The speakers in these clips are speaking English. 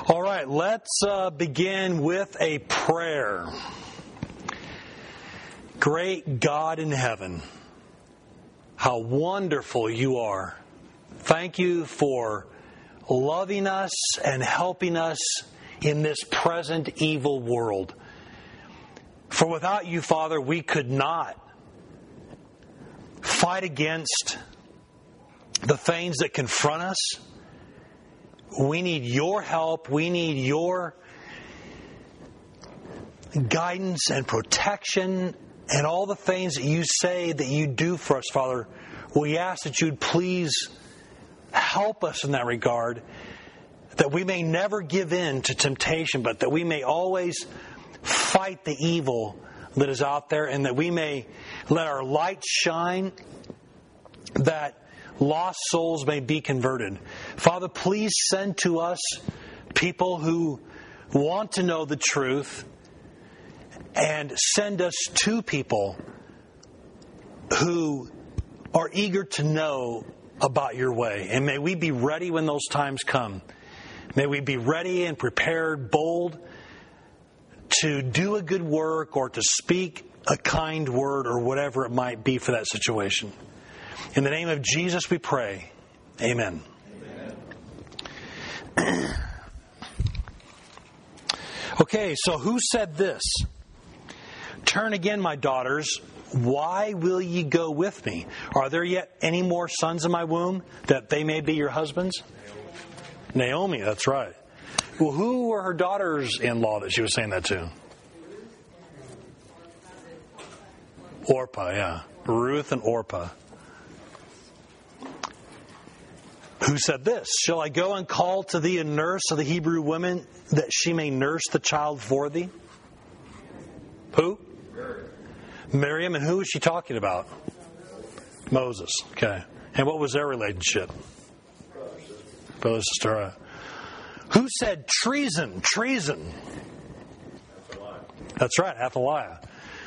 All right, let's begin with a prayer. Great God in heaven, how wonderful you are. Thank you for loving us and helping us in this present evil world. For without you, Father, we could not fight against the things that confront us. We need your help. We need your guidance and protection and all the things that you say that you do for us, Father. We ask that you'd please help us in that regard, that we may never give in to temptation, but that we may always fight the evil that is out there, and that we may let our light shine, that lost souls may be converted. Father, please send to us people who want to know the truth, and send us to people who are eager to know about your way. And may we be ready when those times come. May we be ready and prepared, bold, to do a good work or to speak a kind word or whatever it might be for that situation. In the name of Jesus we pray. Amen. Amen. Okay, so who said this? Turn again, my daughters. Why will ye go with me? Are there yet any more sons in my womb, that they may be your husbands? Naomi, that's right. Well, who were her daughters-in-law that she was saying that to? Orpah, yeah. Ruth and Orpah. Who said this? Shall I go and call to thee a nurse of the Hebrew women, that she may nurse the child for thee? Who? Miriam. And who was she talking about? Moses. Okay. And what was their relationship? Brother, sister. Who said treason? Treason. That's right, Athaliah.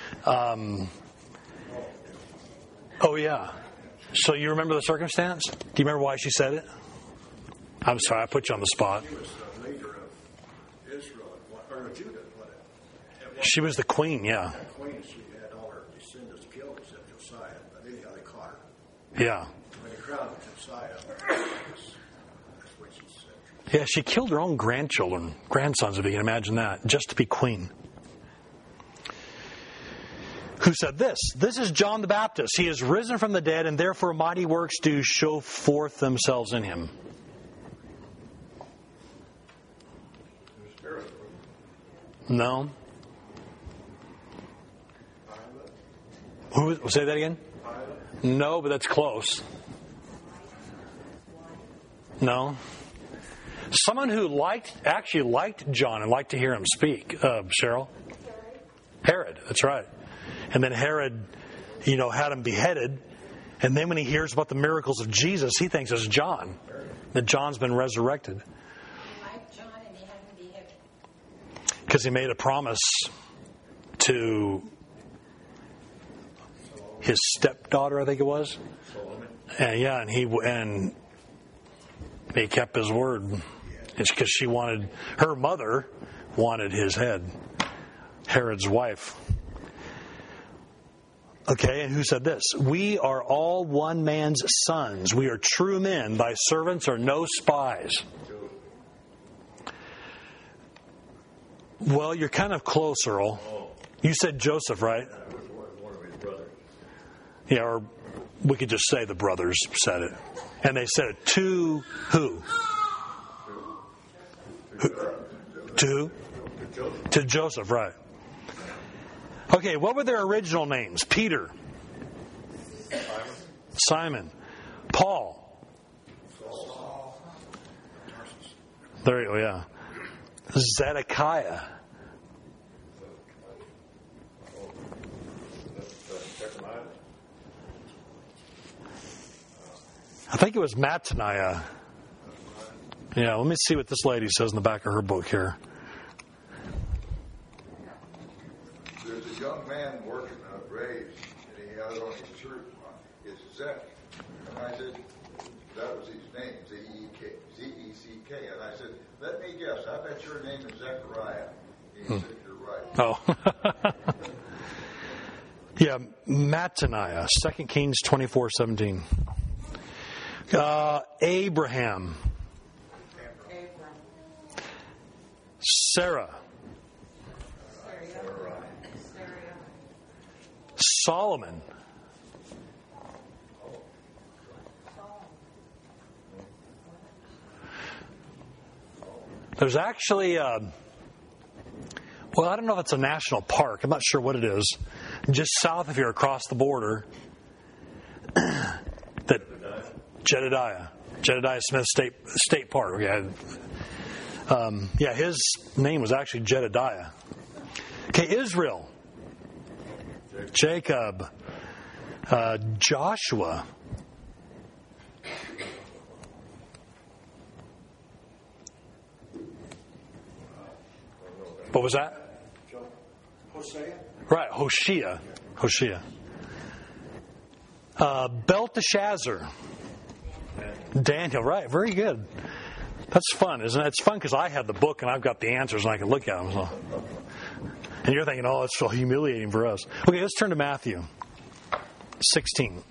Oh, yeah. So you remember the circumstance? Do you remember why she said it? I'm sorry, I put you on the spot. She was the leader of Israel, or Judah. She was the queen, yeah. The queen, she had all her descendants killed except Josiah, but anyhow they caught Yeah. her. When they crowned Josiah, that's what she said. Yeah, she killed her own grandsons, if you can imagine that, just to be queen. Who said this? This is John the Baptist. He is risen from the dead, and therefore mighty works do show forth themselves in him. No. Say that again? No, but that's close. No. Someone who actually liked John and liked to hear him speak. Cheryl? Herod, that's right. And then Herod, had him beheaded. And then when he hears about the miracles of Jesus, he thinks it's John. That John's been resurrected. He liked John and he had him beheaded. Because he made a promise to his stepdaughter, I think it was. And he kept his word. It's because her mother wanted his head. Herod's wife. Okay, and who said this? We are all one man's sons. We are true men. Thy servants are no spies. Well, you're kind of close, Earl. You said Joseph, right? One of his brothers. Yeah, or we could just say the brothers said it. And they said it to who? To who? To Joseph, right. Okay, what were their original names? Peter. Simon. Paul. There you go, yeah. Zedekiah. I think it was Mattaniah. Yeah, let me see what this lady says in the back of her book here. There's a young man working on a grave, and he had on his shirt, it's Zech. And I said, that was his name, Z-E-C-K. And I said, Let me guess. I bet your name is Zechariah. He said you're right. Oh. Yeah, Mattaniah, 2 Kings 24:17. Abraham. Sarah. Solomon. There's actually, well, I don't know if it's a national park. I'm not sure what it is. Just south of here, across the border, that Jedediah Smith State Park. Yeah, his name was actually Jedediah. Okay, Israel, Jacob, Joshua. What was that? Hosea? Right, Hoshea. Belteshazzar. Daniel, right, very good. That's fun, isn't it? It's fun because I have the book and I've got the answers and I can look at them. So. And you're thinking, oh, it's so humiliating for us. Okay, let's turn to Matthew 16.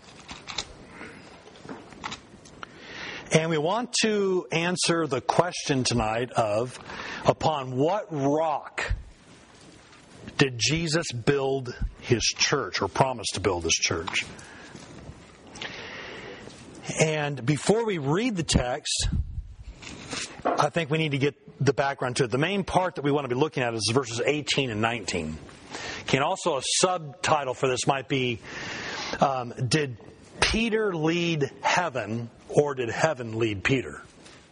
And we want to answer the question tonight of, upon what rock did Jesus build his church, or promise to build his church? And before we read the text, I think we need to get the background to it. The main part that we want to be looking at is verses 18 and 19. Okay, and also a subtitle for this might be, did Peter lead heaven, or did heaven lead Peter?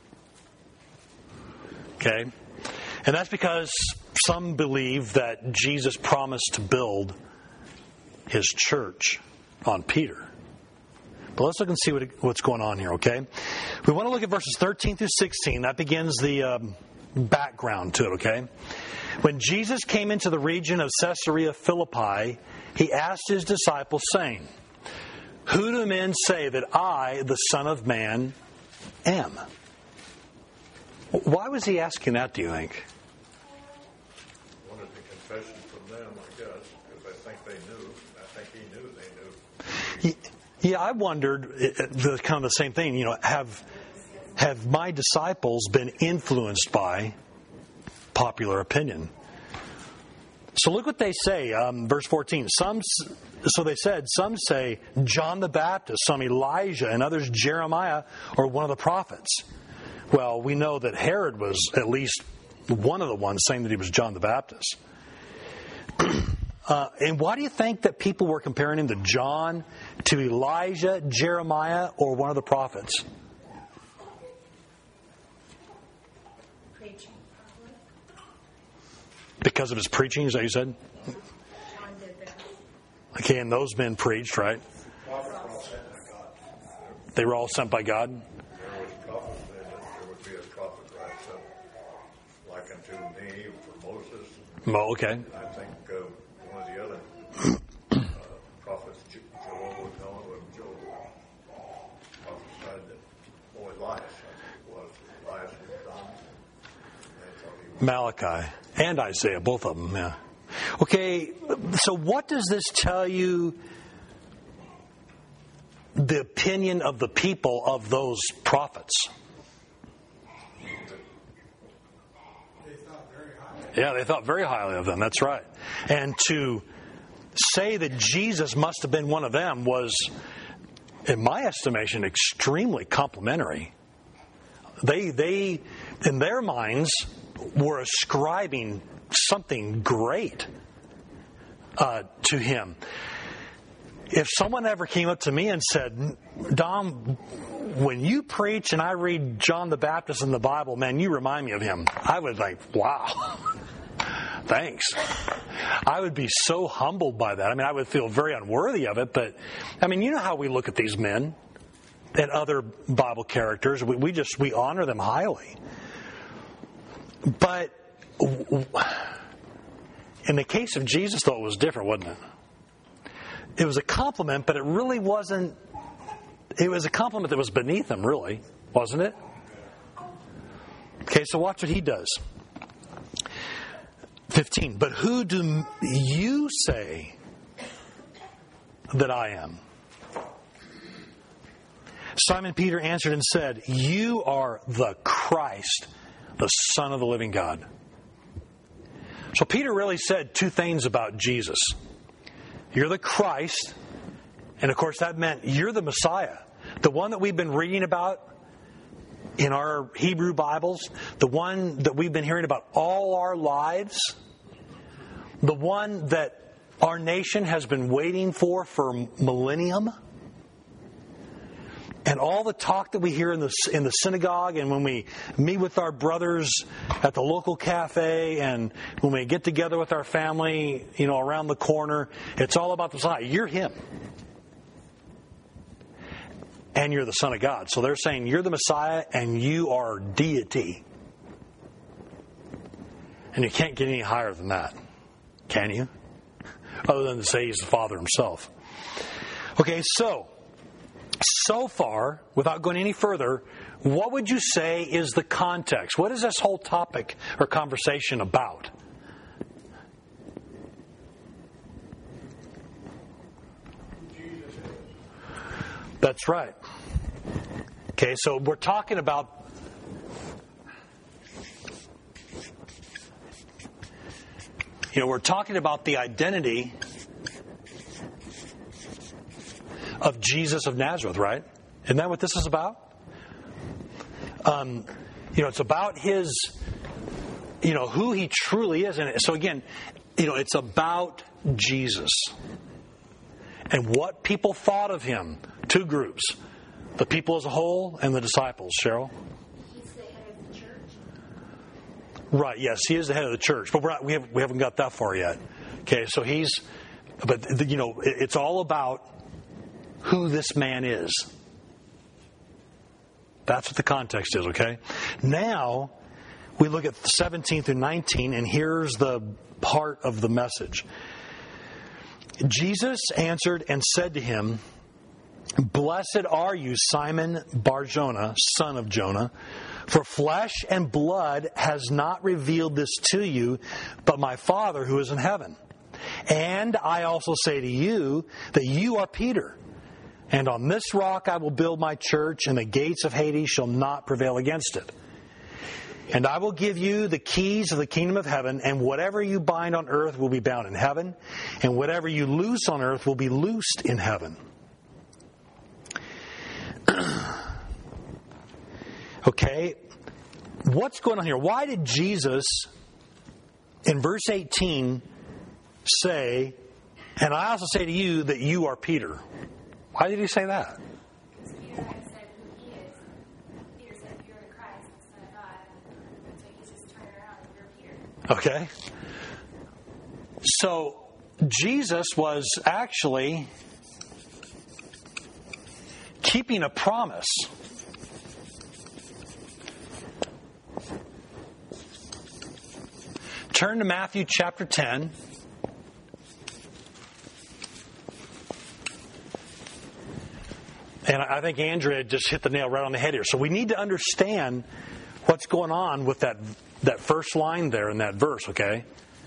Okay? And that's because some believe that Jesus promised to build his church on Peter. But let's look and see what's going on here, okay? We want to look at verses 13 through 16. That begins the background to it, okay? When Jesus came into the region of Caesarea Philippi, he asked his disciples, saying, "Who do men say that I, the Son of Man, am?" Why was he asking that, do you think? Wanted the confession from them, I guess, because I think they knew. I think he knew they knew. Yeah, I wondered kind of the same thing. You know, have my disciples been influenced by popular opinion? So look what they say, verse 14. So they said, some say John the Baptist, some Elijah, and others Jeremiah or one of the prophets. Well, we know that Herod was at least one of the ones saying that he was John the Baptist. And why do you think that people were comparing him to John, to Elijah, Jeremiah, or one of the prophets? Preaching. Because of his preaching, is that what you said? John did that. Okay, and those men preached, right? They were all sent by God? There was prophets then, that there would be a prophet rise up, like unto me for Moses. Oh, okay. I think one of the other prophets, Joel prophesied that, Elias, I think it was. Elias was done. They thought he was. Malachi and Isaiah, both of them, yeah. Okay, so what does this tell you the opinion of the people of those prophets? Yeah, they thought very highly of them, that's right. And to say that Jesus must have been one of them was, in my estimation, extremely complimentary. They in their minds, were ascribing something great to him. If someone ever came up to me and said, "Dom, when you preach and I read John the Baptist in the Bible, man, you remind me of him," I would like, wow, thanks. I would be so humbled by that. I mean, I would feel very unworthy of it, but I mean, you know how we look at these men and other Bible characters. We honor them highly. But in the case of Jesus, though, it was different, wasn't it? It was a compliment, but it really wasn't. It was a compliment that was beneath him, really, wasn't it? Okay, Okay, so watch what he does. 15. But who do you say that I am? Simon Peter answered and said, You are the Christ, the Son of the living God. So Peter really said two things about Jesus. You're the Christ, and of course that meant you're the Messiah. The one that we've been reading about in our Hebrew Bibles, the one that we've been hearing about all our lives, the one that our nation has been waiting for millennium. And all the talk that we hear in the synagogue, and when we meet with our brothers at the local cafe, and when we get together with our family, around the corner, it's all about the Messiah. You're Him. And you're the Son of God. So they're saying you're the Messiah and you are deity. And you can't get any higher than that. Can you? Other than to say He's the Father Himself. Okay, so far, without going any further, what would you say is the context? What is this whole topic or conversation about? That's right. Okay, so we're talking about the identity of Jesus of Nazareth, right? Isn't that what this is about? It's about His, who He truly is. And so again, it's about Jesus and what people thought of Him. Two groups. The people as a whole and the disciples. Cheryl? He's the head of the church. Right, yes, He is the head of the church. But we haven't got that far yet. Okay, so it's all about who this man is. That's what the context is, okay? Now, we look at 17 through 19, and here's the part of the message. Jesus answered and said to him, Blessed are you, Simon Bar-Jonah, son of Jonah, for flesh and blood has not revealed this to you, but my Father who is in heaven. And I also say to you that you are Peter, and on this rock I will build my church, and the gates of Hades shall not prevail against it. And I will give you the keys of the kingdom of heaven, and whatever you bind on earth will be bound in heaven, and whatever you loose on earth will be loosed in heaven. Okay, what's going on here? Why did Jesus, in verse 18, say, and I also say to you that you are Peter? Why did He say that? Because Peter had said who He is. Peter said, You're the Christ, the Son of God. So He's just turning around and you're Peter. Okay. So, Jesus was actually keeping a promise. Turn to Matthew chapter 10. And I think Andrea just hit the nail right on the head here. So we need to understand what's going on with that first line there in that verse, okay?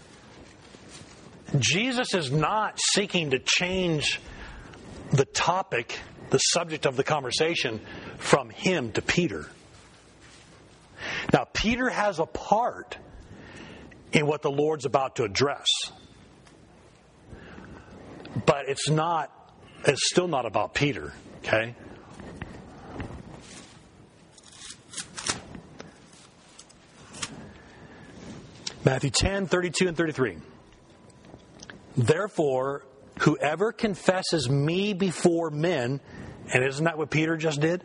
Jesus is not seeking to change the topic, the subject of the conversation, from him to Peter. Now, Peter has a part in what the Lord's about to address. But it's still not about Peter, okay? Matthew 10, 32 and 33. Therefore, whoever confesses me before men, and isn't that what Peter just did?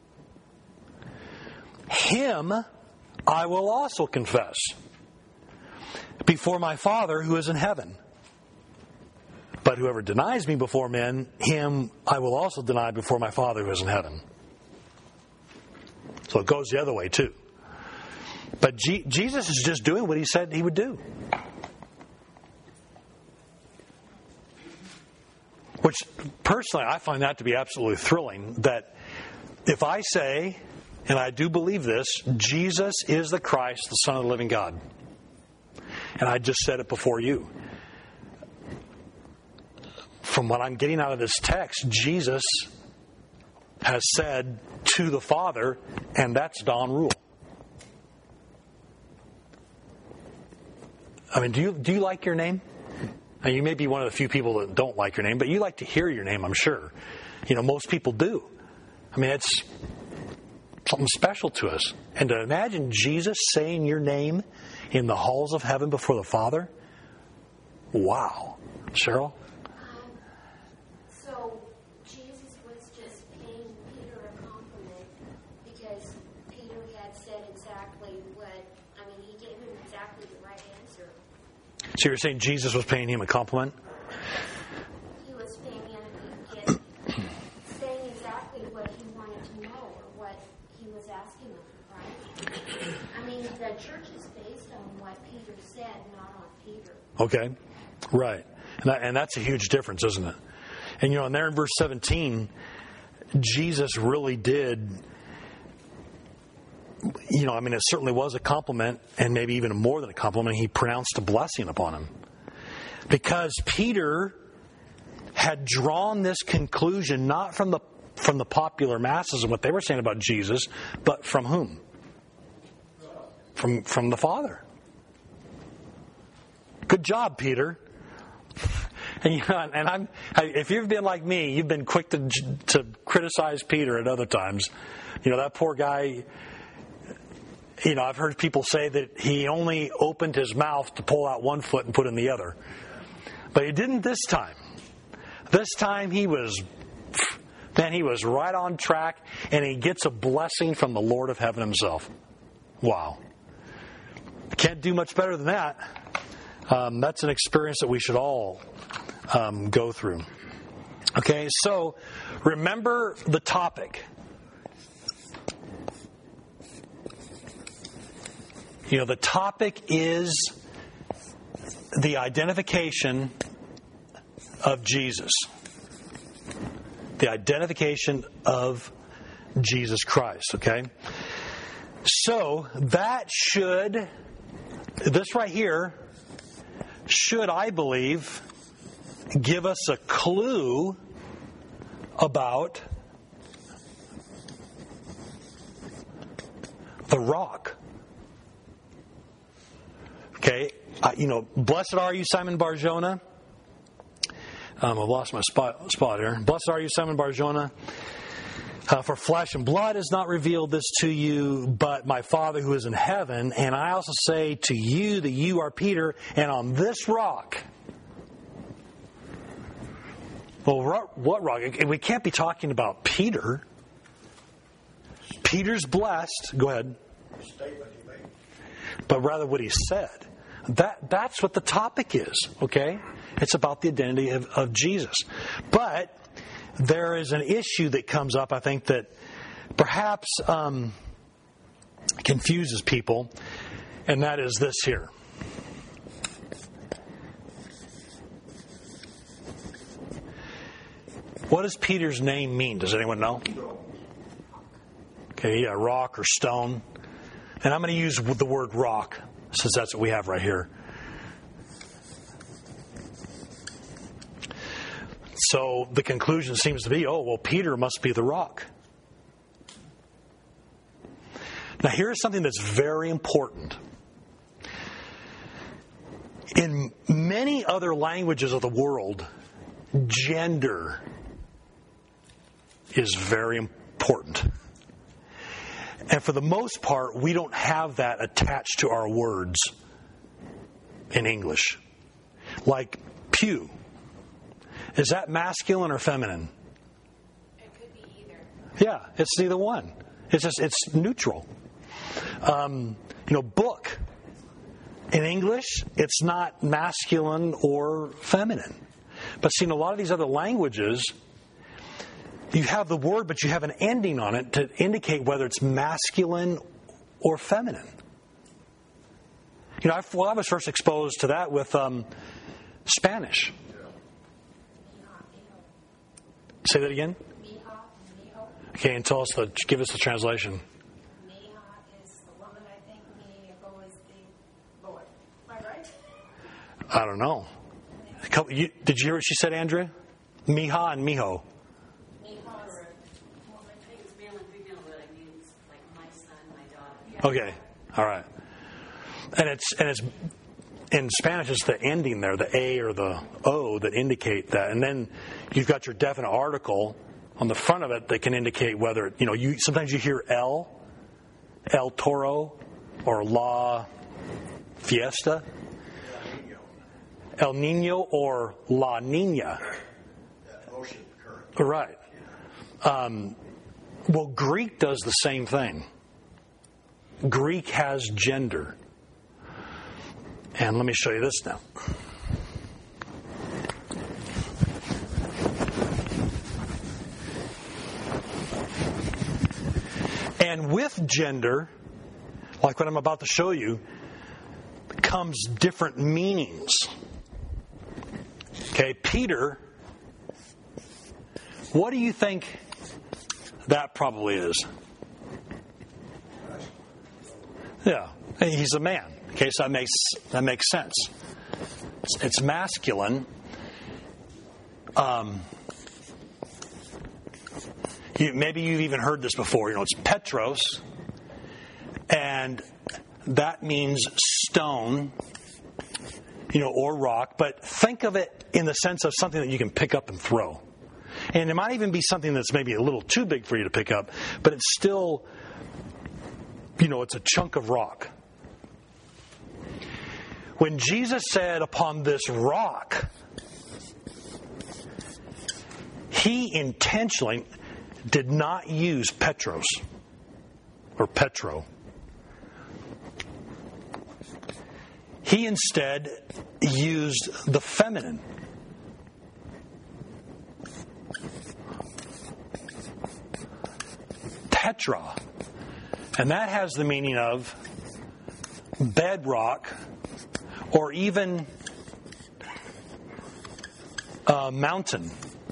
Him I will also confess before my Father who is in heaven. But whoever denies me before men, him I will also deny before my Father who is in heaven. So it goes the other way too. But Jesus is just doing what he said he would do. Which, personally, I find that to be absolutely thrilling. That if I say and I do believe this, Jesus is the Christ, the Son of the living God. And I just said it before you. From what I'm getting out of this text, Jesus has said to the Father, and that's Don Rule. I mean, do you like your name? Now, you may be one of the few people that don't like your name, but you like to hear your name, I'm sure. You know, most people do. I mean, it's something special to us. And to imagine Jesus saying your name in the halls of heaven before the Father, wow. Cheryl? So Jesus was just paying Peter a compliment because Peter had said exactly he gave him exactly the right answer. So you're saying Jesus was paying him a compliment? He was saying exactly what he wanted to know or what he was asking him, right? I mean, the church is based on what Peter said, not on Peter. Okay, right. And that's a huge difference, isn't it? And, and there in verse 17, Jesus really did, it certainly was a compliment, and maybe even more than a compliment. He pronounced a blessing upon him. Because Peter had drawn this conclusion not from the popular masses and what they were saying about Jesus, but from whom? From the Father. Good job, Peter. And if you've been like me, you've been quick to criticize Peter at other times. That poor guy. I've heard people say that he only opened his mouth to pull out one foot and put in the other, but he didn't this time. This time he was right on track, and he gets a blessing from the Lord of heaven himself. Wow. Can't do much better than that. That's an experience that we should all go through. Okay, so remember the topic. The topic is the identification of Jesus. The identification of Jesus Christ, okay? So this right here should, I believe, give us a clue about the rock. Okay, blessed are you, Simon Bar-Jonah. I've lost my spot here. Blessed are you, Simon Bar-Jonah. For flesh and blood has not revealed this to you, but my Father who is in heaven. And I also say to you that you are Peter, and on this rock. Well, what rock? We can't be talking about Peter. Peter's blessed. Go ahead. The statement he made. But rather what he said. That's what the topic is, okay? It's about the identity of Jesus. But there is an issue that comes up, I think, that perhaps confuses people, and that is this here. What does Peter's name mean? Does anyone know? Okay, yeah, rock or stone. And I'm going to use the word rock, since that's what we have right here. So the conclusion seems to be, Peter must be the rock. Now here's something that's very important. In many other languages of the world, gender is very important. And for the most part, we don't have that attached to our words in English. Like pew. Is that masculine or feminine? It could be either. Yeah, it's neither one. It's neutral. Book. In English, it's not masculine or feminine. But see, in a lot of these other languages, you have the word, but you have an ending on it to indicate whether it's masculine or feminine. I was first exposed to that with Spanish. Say that again? Okay, and give us the translation. I don't know. Did you hear what she said, Andrea? Miha and Miho. Okay, all right. And it's in Spanish, it's the ending there, the A or the O that indicate that. And then you've got your definite article on the front of it that can indicate whether, sometimes you hear El Toro, or La Fiesta, El Nino, or La Nina. Ocean current. Right. Well, Greek does the same thing. Greek has gender. And let me show you this now. And with gender, like what I'm about to show you, comes different meanings. Okay, Peter, what do you think that probably is? Yeah, he's a man. Okay, so that makes sense. It's masculine. Maybe you've even heard this before. It's Petros, and that means stone, or rock. But think of it in the sense of something that you can pick up and throw. And it might even be something that's maybe a little too big for you to pick up, but it's still, it's a chunk of rock. When Jesus said, upon this rock, he intentionally did not use Petros or Petro. He instead used the feminine. Petra. And that has the meaning of bedrock, or even a mountain.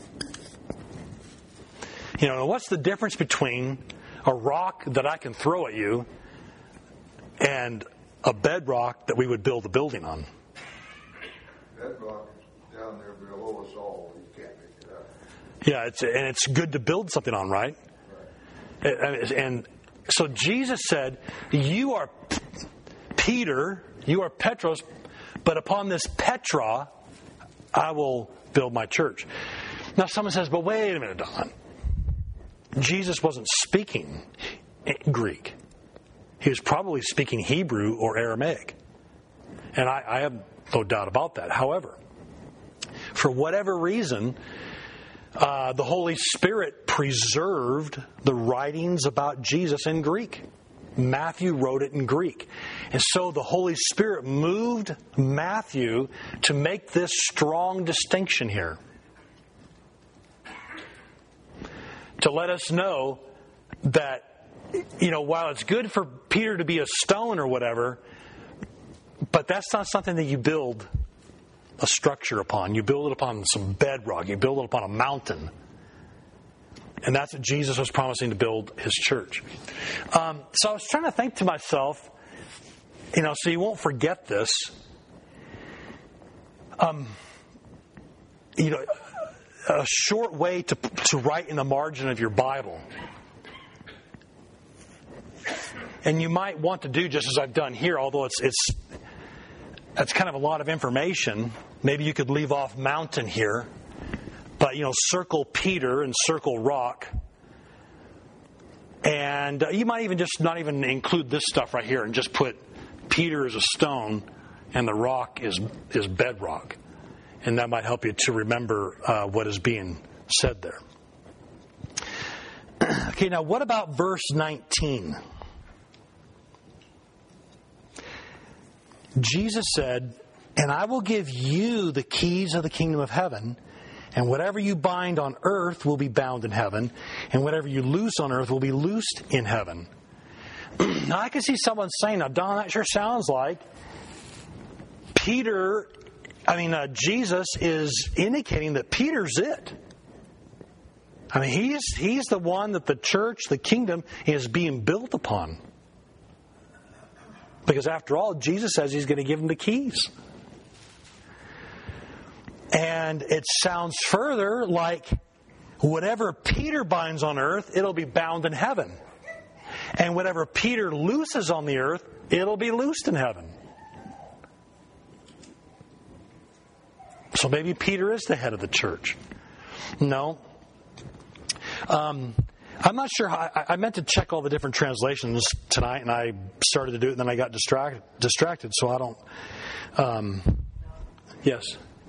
What's the difference between a rock that I can throw at you and a bedrock that we would build a building on? Bedrock is down there below us all. You can't pick it up. Yeah, it's good to build something on, right? And so Jesus said, you are Peter, you are Petros, but upon this Petra, I will build my church. Now someone says, but wait a minute, Don. Jesus wasn't speaking Greek. He was probably speaking Hebrew or Aramaic. And I have no doubt about that. However, for whatever reason, the Holy Spirit preserved the writings about Jesus in Greek. Matthew wrote it in Greek. And so the Holy Spirit moved Matthew to make this strong distinction here. To let us know that, while it's good for Peter to be a stone or whatever, but that's not something that you build a structure upon. You build it upon some bedrock. You build it upon a mountain. And that's what Jesus was promising to build his church. So I was trying to think to myself, so you won't forget this. A short way to write in the margin of your Bible. And you might want to do just as I've done here, although that's kind of a lot of information. Maybe you could leave off mountain here. But, circle Peter and circle rock. And you might even just not even include this stuff right here and just put Peter as a stone and the rock is bedrock. And that might help you to remember what is being said there. Okay, now what about verse 19? Jesus said, and I will give you the keys of the kingdom of heaven, and whatever you bind on earth will be bound in heaven, and whatever you loose on earth will be loosed in heaven. Now I can see someone saying, now Don, that sure sounds like Jesus is indicating that Peter's it. He's the one that the church, the kingdom, is being built upon. Because after all, Jesus says he's going to give him the keys. And it sounds further like whatever Peter binds on earth, it'll be bound in heaven. And whatever Peter looses on the earth, it'll be loosed in heaven. So maybe Peter is the head of the church. No. I'm not sure how, I meant to check all the different translations tonight, and I started to do it, and then I got distracted, so I don't... yes?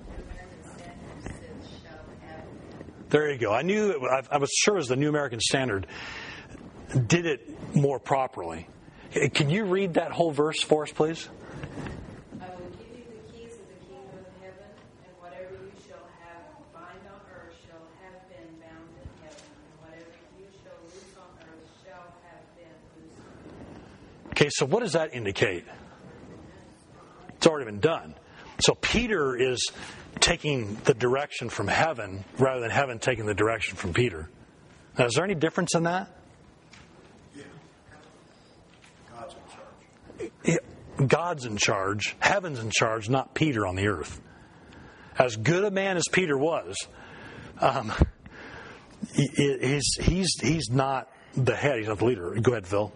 There you go. I knew, I was sure it was the New American Standard did it more properly. Can you read that whole verse for us, please? I will give you the keys of the kingdom of heaven, and whatever you shall have bind on earth shall have been bound in heaven, and whatever you shall loose on earth shall have been loosed in heaven. Okay, so what does that indicate? It's already been done. So Peter is taking the direction from heaven rather than heaven taking the direction from Peter. Now, is there any difference in that? Yeah. God's in charge. Yeah, God's in charge. Heaven's in charge, not Peter on the earth. As good a man as Peter was, he's not the head. He's not the leader. Go ahead, Phil.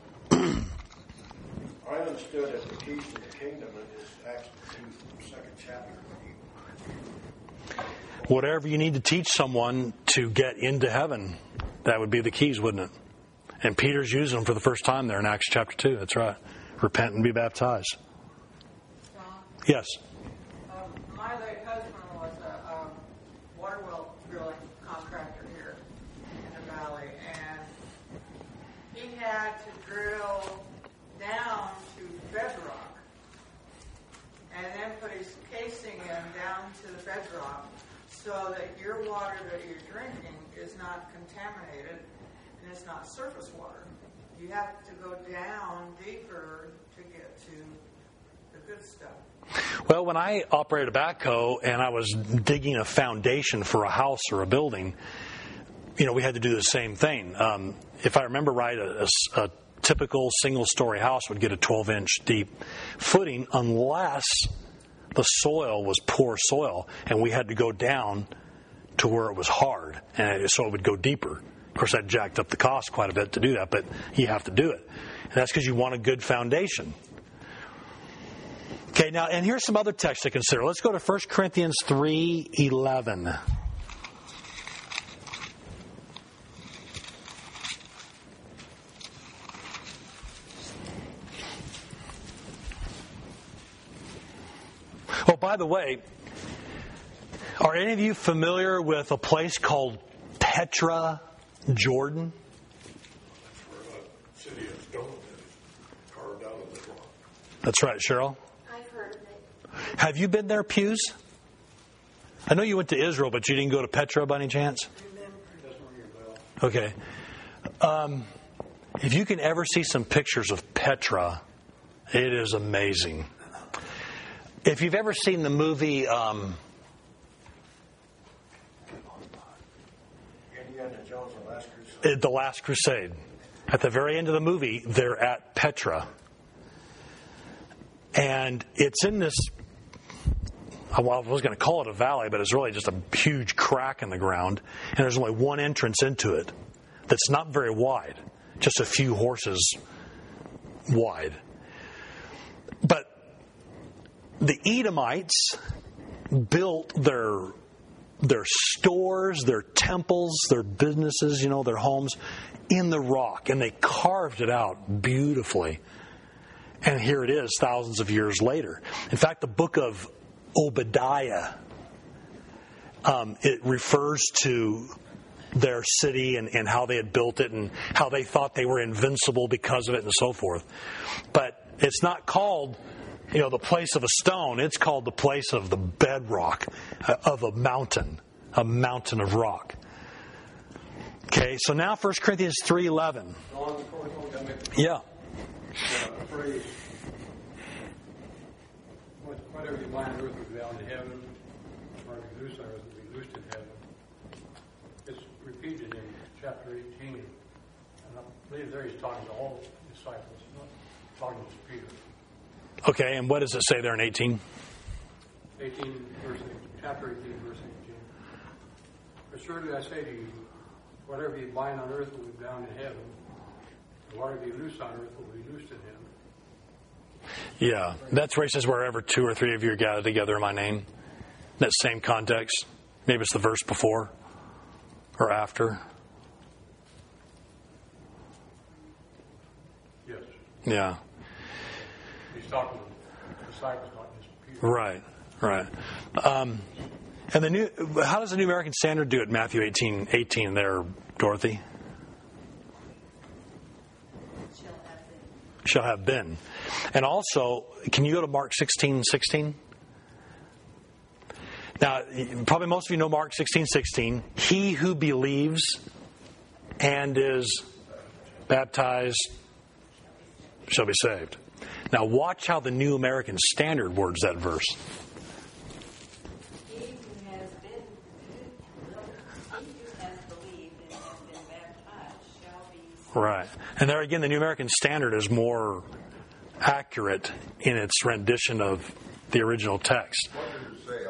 I understood that the keys to the kingdom is Acts 2, 2nd chapter. Whatever you need to teach someone to get into heaven, that would be the keys, wouldn't it? And Peter's using them for the first time there in Acts chapter 2. That's right. Repent and be baptized. John, Yes. my late husband was a water well drilling contractor here in the valley, and he had to drill down to bedrock and then put his casing in down to the bedrock so that your water that you're drinking is not contaminated and it's not surface water. You have to go down deeper to get to the good stuff. Well, when I operated a backhoe and I was digging a foundation for a house or a building, we had to do the same thing. If I remember right, a typical single-story house would get a 12-inch deep footing unless the soil was poor soil, and we had to go down to where it was hard, and so it would go deeper. Of course, that jacked up the cost quite a bit to do that, but you have to do it. And that's because you want a good foundation. Okay, now, and here's some other texts to consider. Let's go to 1 Corinthians 3:11. Oh, by the way, are any of you familiar with a place called Petra, Jordan? That's where the city of stone is carved out of the rock. That's right, Cheryl. I've heard of it. Have you been there, Pews? I know you went to Israel, but you didn't go to Petra by any chance? Okay. If you can ever see some pictures of Petra, it is amazing. If you've ever seen the movie Indiana Jones and the Last Crusade. The Last Crusade, at the very end of the movie, they're at Petra. And it's in this, well, I was going to call it a valley, but it's really just a huge crack in the ground. And there's only one entrance into it that's not very wide, just a few horses wide. But the Edomites built their stores, their temples, their businesses, their homes in the rock, and they carved it out beautifully. And here it is thousands of years later. In fact, the book of Obadiah, it refers to their city and how they had built it and how they thought they were invincible because of it and so forth. But it's not called, the place of a stone. It's called the place of the bedrock of a mountain of rock. Okay, so now 1 Corinthians 3:11. Yeah. The phrase, whatever you bind on earth will be bound in heaven, whatever you loose on earth will be loosed in heaven. It's repeated in chapter 18. And I believe there he's talking to all the disciples, not talking to Peter. Okay, and what does it say there in 18? 18, verse chapter 18, verse 18. But surely I say to you, whatever you bind on earth will be bound in heaven, and whatever you loose on earth will be loosed in heaven. Yeah, that's where he says, wherever 2 or 3 of you are gathered together in my name. That same context. Maybe it's the verse before or after. Yes. Yeah. He's talking to the disciples, not just Peter. Right. And how does the New American Standard do it? Matthew 18 there, Dorothy. Shall have been. And also, can you go to Mark 16:16? Now, probably most of you know Mark 16:16. He who believes and is baptized shall be saved. Now, watch how the New American Standard words that verse. He who has believed and has been baptized shall be saved. Right. And there again, the New American Standard is more accurate in its rendition of the original text. What did it say?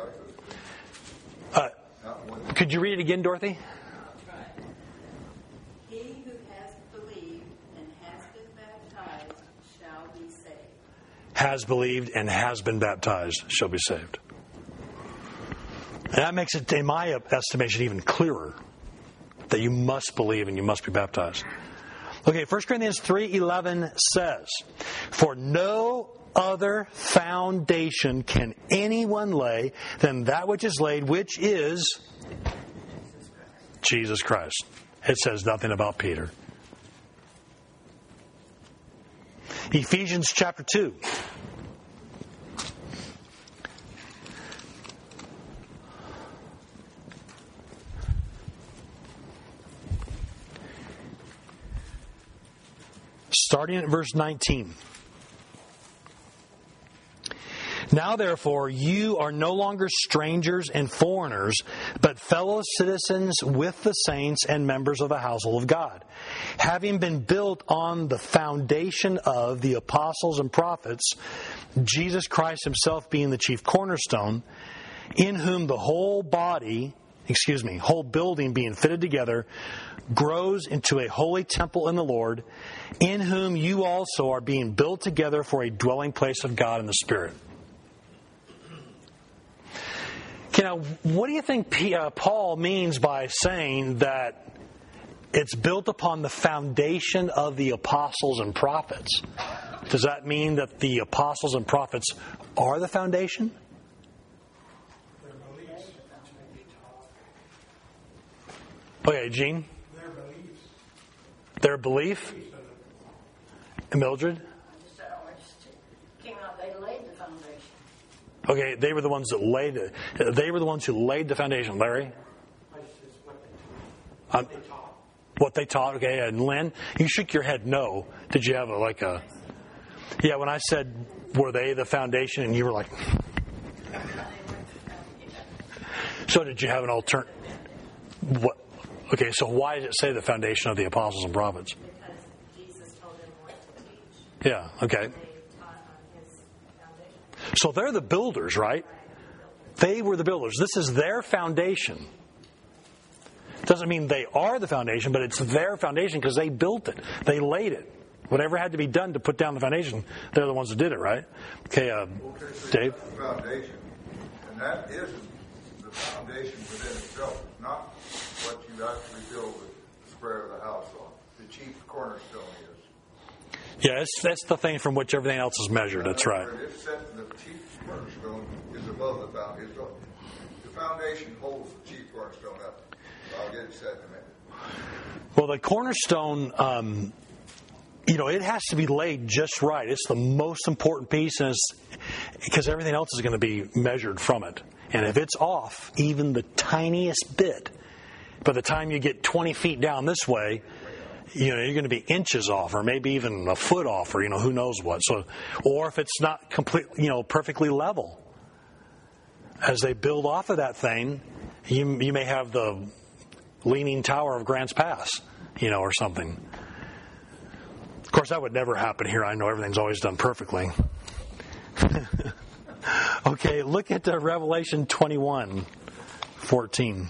Could you read it again, Dorothy? Right. He who has believed and has been baptized shall be saved. Has believed and has been baptized shall be saved. And that makes it, in my estimation, even clearer that you must believe and you must be baptized. Okay, 1 Corinthians 3:11 says, "For no other foundation can anyone lay than that which is laid, which is Jesus Christ." It says nothing about Peter. Ephesians chapter 2. Starting at verse 19. "Now, therefore, you are no longer strangers and foreigners, but fellow citizens with the saints and members of the household of God, having been built on the foundation of the apostles and prophets, Jesus Christ himself being the chief cornerstone, in whom the whole building being fitted together grows into a holy temple in the Lord, in whom you also are being built together for a dwelling place of God in the Spirit." Okay, now, what do you think Paul means by saying that it's built upon the foundation of the apostles and prophets? Does that mean that the apostles and prophets are the foundation? Their beliefs. Okay, Gene? Their beliefs. Their belief? Mildred? Came out, they laid the foundation. Okay, they were the ones that laid it. They were the ones who laid the foundation. Larry? What they taught. Okay, and Lynn, you shook your head no. Did you have Yeah, when I said, were they the foundation? And you were like... So did you have an alternative? What? Okay, so why does it say the foundation of the apostles and prophets? Because Jesus told them what to teach. Yeah, okay. They taught on his foundation. So they're the builders, right? They were the builders. This is their foundation. Doesn't mean they are the foundation, but it's their foundation because they built it. They laid it. Whatever had to be done to put down the foundation, they're the ones that did it, right? Okay, Dave? The foundation. And that isn't the foundation within itself. It's not what you actually build the square of the house on. The chief cornerstone is. Yeah, that's the thing from which everything else is measured. That's right. It's set, the chief cornerstone is above the foundation. The foundation holds the chief cornerstone up. I'll get it set in a minute. Well, the cornerstone, it has to be laid just right. It's the most important piece, and because everything else is going to be measured from it. And if it's off, even the tiniest bit, by the time you get 20 feet down this way, you're going to be inches off, or maybe even a foot off, or who knows what. So, or if it's not completely, perfectly level, as they build off of that thing, you may have the Leaning Tower of Grants Pass, or something. Of course, that would never happen here. I know everything's always done perfectly. Okay, look at Revelation 21:14.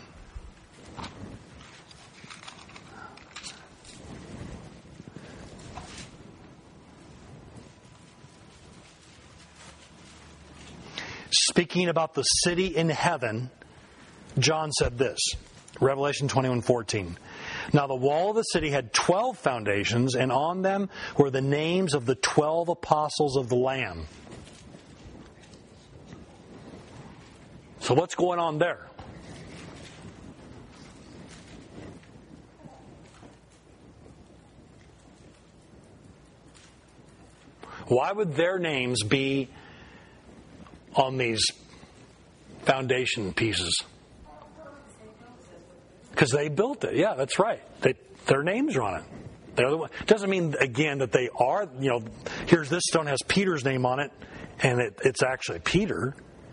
Speaking about the city in heaven, John said this, Revelation 21:14. Now the wall of the city had 12 foundations, and on them were the names of the 12 apostles of the Lamb. So what's going on there? Why would their names be on these foundation pieces? Because they built it. Yeah, that's right. Their names are on it. They're the one. Doesn't mean, again, that they are, here's this stone has Peter's name on it, and it's actually Peter.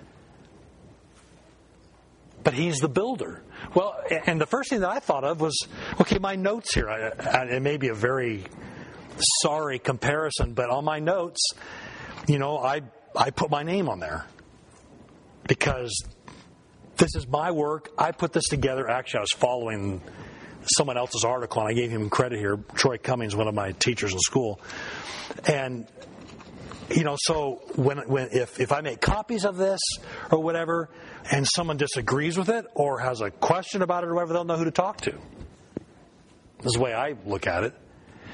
But he's the builder. Well, and the first thing that I thought of was, okay, my notes here. It may be a very sorry comparison, but on my notes, I put my name on there. Because this is my work. I put this together. Actually, I was following someone else's article, and I gave him credit here. Troy Cummings, one of my teachers in school. And, so if I make copies of this or whatever, and someone disagrees with it or has a question about it or whatever, they'll know who to talk to. This is the way I look at it.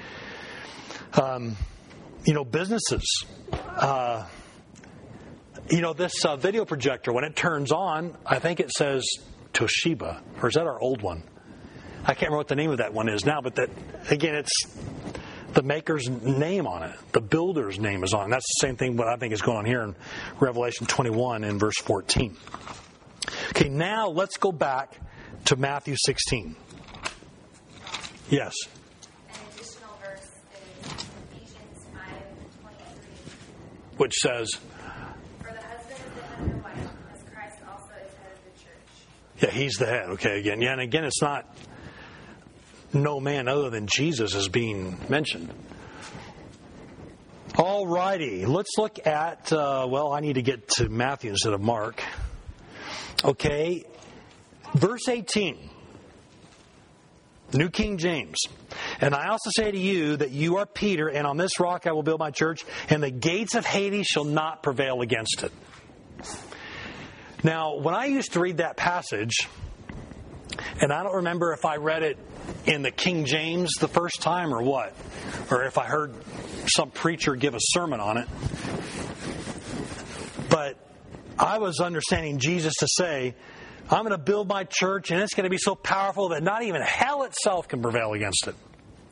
Businesses. This video projector, when it turns on, I think it says Toshiba, or is that our old one? I can't remember what the name of that one is now, but that, again, it's the maker's name on it. The builder's name is on it. That's the same thing what I think is going on here in Revelation 21 in verse 14. Okay, now let's go back to Matthew 16. Yes? An additional verse is Ephesians 5:23. Which says... For the husband is the head of the wife, as Christ also is head of the church. Yeah, he's the head. Okay, again. Yeah, and again, it's not no man other than Jesus is being mentioned. All righty. Let's look at, I need to get to Matthew instead of Mark. Okay. Verse 18. New King James. And I also say to you that you are Peter, and on this rock I will build my church, and the gates of Hades shall not prevail against it. Now, when I used to read that passage, and I don't remember if I read it in the King James the first time or what, or if I heard some preacher give a sermon on it, but I was understanding Jesus to say, I'm going to build my church, and it's going to be so powerful that not even hell itself can prevail against it.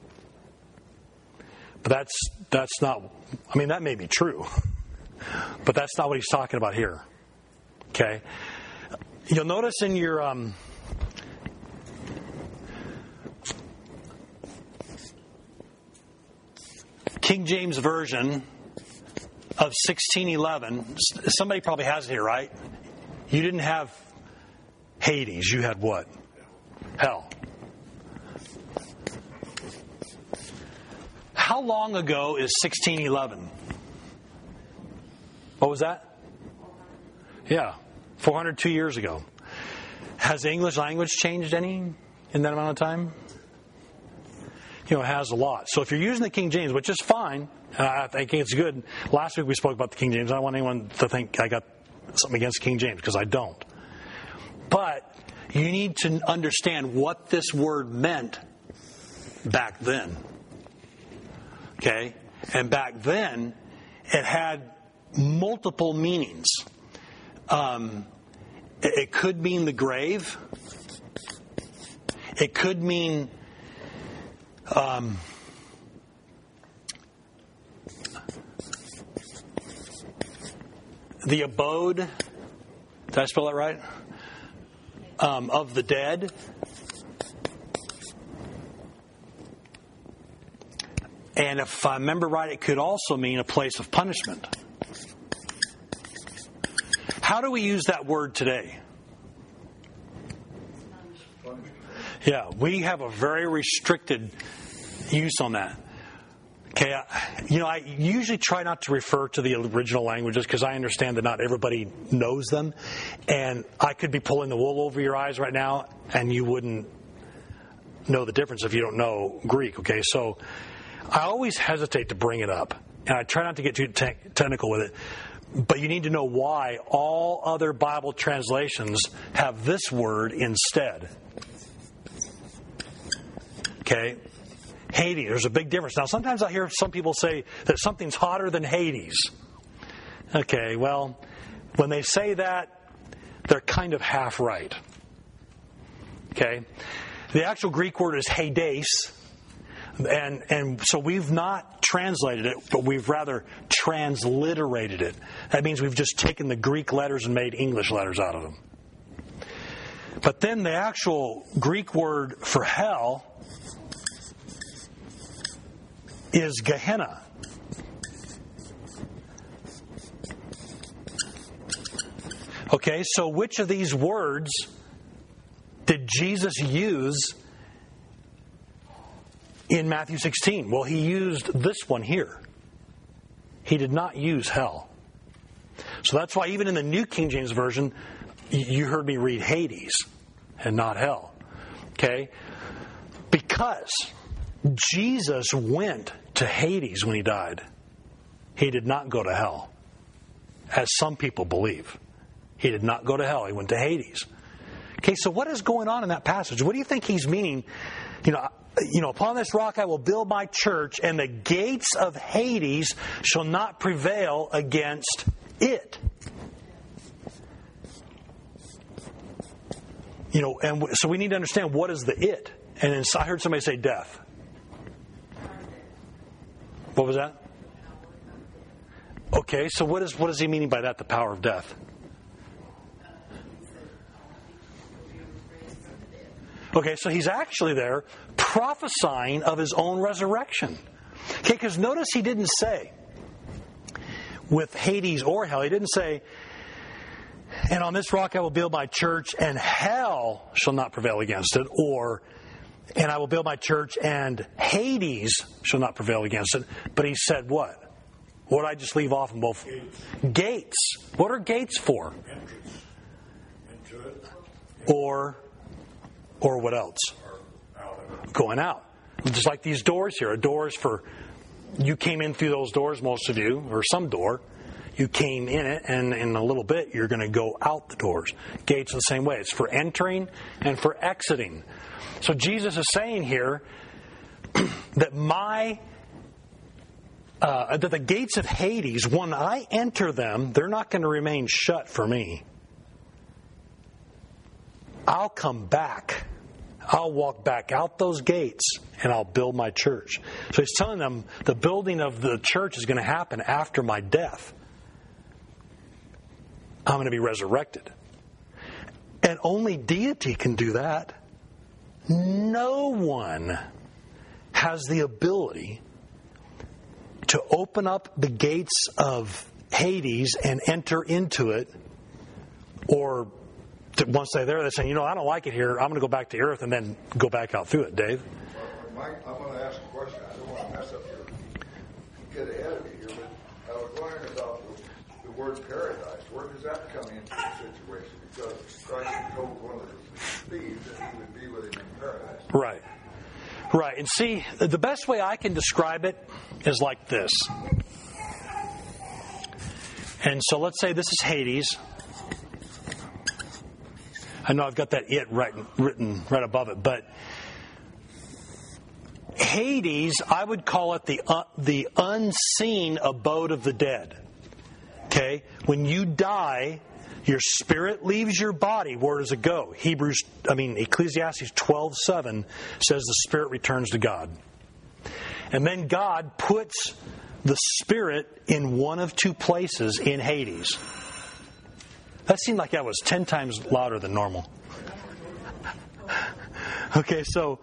But that's not, that may be true, but that's not what he's talking about here. Okay? You'll notice in your King James Version of 1611, somebody probably has it here, right? You didn't have Hades, you had what? Hell. How long ago is 1611? What was that? Yeah, 402 years ago. Has the English language changed any in that amount of time? It has a lot. So if you're using the King James, which is fine, I think it's good. Last week we spoke about the King James. I don't want anyone to think I got something against King James, because I don't. But you need to understand what this word meant back then. Okay? And back then, it had multiple meanings. It could mean the grave. It could mean the abode. Did I spell that right? Of the dead. And if I remember right, it could also mean a place of punishment. How do we use that word today? Yeah, we have a very restricted use on that. Okay, I usually try not to refer to the original languages because I understand that not everybody knows them. And I could be pulling the wool over your eyes right now, and you wouldn't know the difference if you don't know Greek, okay? So I always hesitate to bring it up, and I try not to get too technical with it. But you need to know why all other Bible translations have this word instead. Okay? Hades, there's a big difference. Now, sometimes I hear some people say that something's hotter than Hades. Okay, well, when they say that, they're kind of half right. Okay? The actual Greek word is Hades. And so we've not translated it, but we've rather transliterated it. That means we've just taken the Greek letters and made English letters out of them. But then the actual Greek word for hell is Gehenna. Okay, so which of these words did Jesus use in Matthew 16? Well, he used this one here. He did not use hell. So that's why even in the New King James Version, you heard me read Hades and not hell. Okay? Because Jesus went to Hades when he died. He did not go to hell, as some people believe. He did not go to hell. He went to Hades. Okay, so what is going on in that passage? What do you think he's meaning? Upon this rock I will build my church, and the gates of Hades shall not prevail against it. And so we need to understand what is the it. And then I heard somebody say death. What was that? Okay, so what is he meaning by that, the power of death? Okay, so he's actually there prophesying of his own resurrection. Okay, because notice he didn't say with Hades or hell, he didn't say, and on this rock I will build my church and hell shall not prevail against it, or and I will build my church and Hades shall not prevail against it. But he said what? What did I just leave off in both? Gates. What are gates for? Entrance into it. Or what else? Going out. Just like these doors here. A door is for, you came in through those doors, most of you, or some door. You came in it, and in a little bit, you're going to go out the doors. Gates are the same way. It's for entering and for exiting. So Jesus is saying here that that the gates of Hades, when I enter them, they're not going to remain shut for me. I'll come back. I'll walk back out those gates and I'll build my church. So he's telling them the building of the church is going to happen after my death. I'm going to be resurrected. And only deity can do that. No one has the ability to open up the gates of Hades and enter into it, or once they're there, they're saying, I don't like it here. I'm going to go back to earth and then go back out through it. Dave? Mike, I'm going to ask a question. I don't want to mess up get ahead of you here, but I was wondering about the word paradise. Where does that come into the situation? Because Christ told one of the thieves that he would be with him in paradise. Right. Right. And see, the best way I can describe it is like this. And so let's say this is Hades. I know I've got that it written right above it, but Hades, I would call it the unseen abode of the dead. Okay? When you die, your spirit leaves your body. Where does it go? Ecclesiastes 12:7 says the spirit returns to God. And then God puts the spirit in one of two places in Hades. That seemed like that was 10 times louder than normal. Okay, so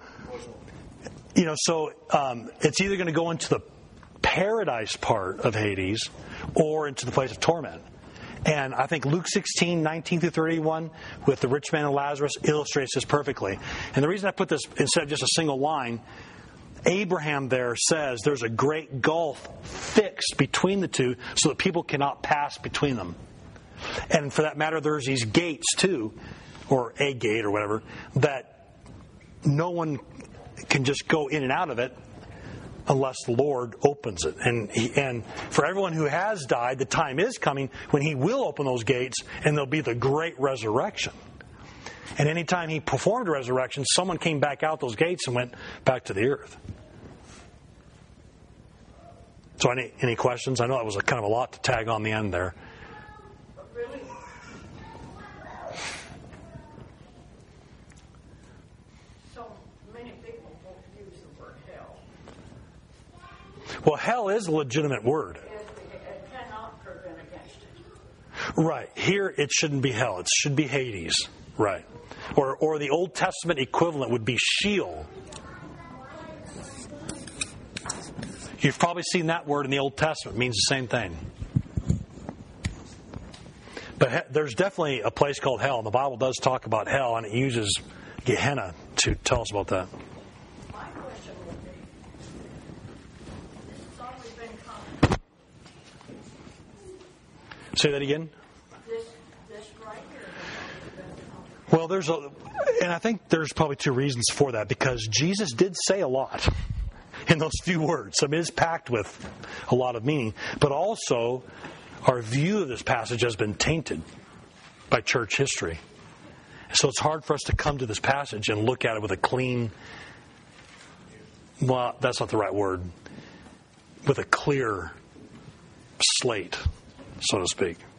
it's either going to go into the paradise part of Hades or into the place of torment. And I think Luke 16:19-31 with the rich man and Lazarus illustrates this perfectly. And the reason I put this instead of just a single line, Abraham there says there's a great gulf fixed between the two so that people cannot pass between them. And for that matter, there's these gates too, or a gate or whatever, that no one can just go in and out of it unless the Lord opens it. And for everyone who has died, the time is coming when He will open those gates and there'll be the great resurrection. And anytime He performed a resurrection, someone came back out those gates and went back to the earth. So any questions? I know that was kind of a lot to tag on the end there. But really, so many people won't use the word hell. Well, hell is a legitimate word. It cannot prevent against it. Right. Here it shouldn't be hell. It should be Hades. Right. Or the Old Testament equivalent would be Sheol. You've probably seen that word in the Old Testament. It means the same thing. But there's definitely a place called hell. And the Bible does talk about hell, and it uses Gehenna to tell us about that. My question would be, this has always been common. Say that again? This right here has always been common. Well, and I think there's probably two reasons for that, because Jesus did say a lot in those few words. I mean, it's packed with a lot of meaning. But also, our view of this passage has been tainted by church history. So it's hard for us to come to this passage and look at it with a clean, well, that's not the right word, with a clear slate, so to speak.